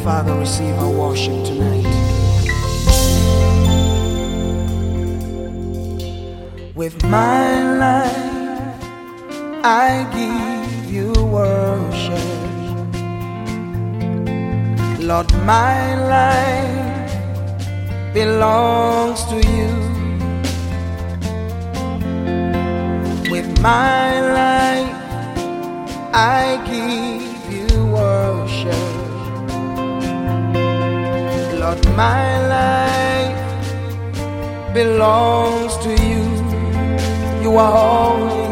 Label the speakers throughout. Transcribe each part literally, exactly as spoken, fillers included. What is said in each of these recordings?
Speaker 1: Father, receive our worship tonight. With my life, I give you worship. Lord, my life belongs to you. With my life, I give you worship. Lord, my life belongs to you. You are holy,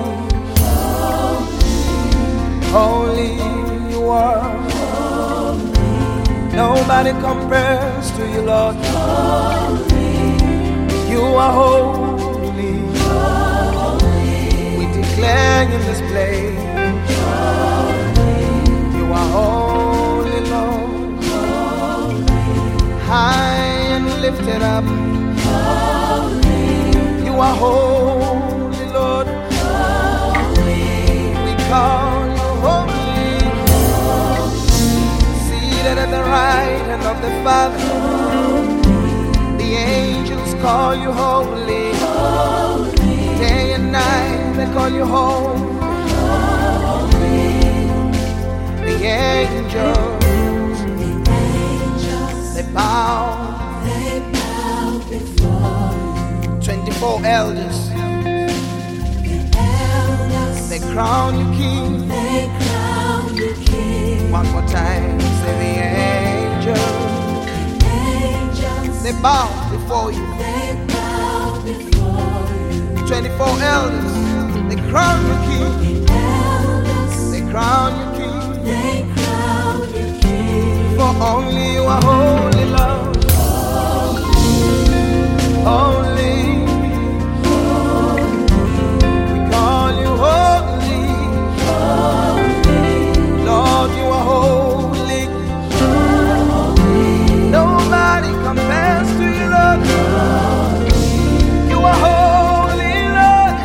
Speaker 1: holy, holy you are. Holy. Nobody compares to you, Lord. Holy. You are holy. Holy. We declare in this place. Holy. You are holy, Lord. Holy. High and lifted up. Holy. You are holy, Lord. Holy. We call you holy. Holy. Seated at the right hand of the Father. Holy. The angels call you holy. Holy. Day and night they call you holy. Holy. The angels, the angels, they bow, they bow before you. Twenty-four elders. They crown you king. They crown you king. One more time, say the angels. The angels. They bow before you. They bow before you. Twenty-four elders. They crown you king. The elders. They crown you king. They crown you king. For only you are holy, Lord. Holy. Holy. Nobody compares to you, Lord. You are holy, Lord.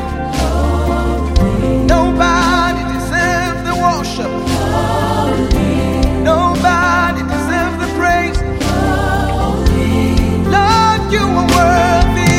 Speaker 1: Nobody deserves the worship. Nobody deserves the praise. Lord, you are worthy.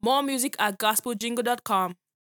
Speaker 2: More music at gospel jingle dot com.